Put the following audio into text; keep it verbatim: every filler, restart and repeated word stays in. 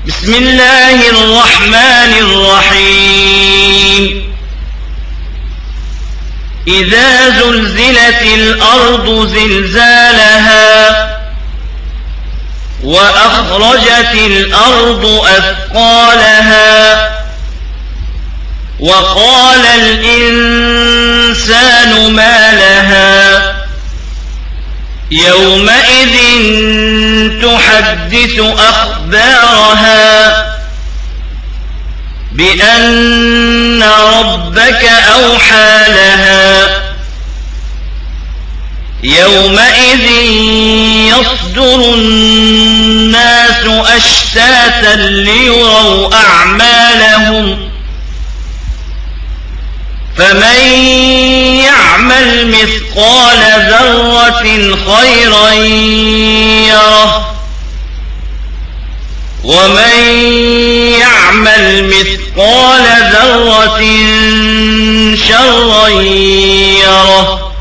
بسم الله الرحمن الرحيم إذا زلزلت الأرض زلزالها وأخرجت الأرض أثقالها وقال الإنسان ما لها يومئذ تحدث أخبارها بأن ربك أوحى لها يومئذ يصدر الناس أشتاتا ليروا أعمالهم فمن يعمل مثقال ذرة خيرا يره ومن يعمل مثقال ذرة شرا يره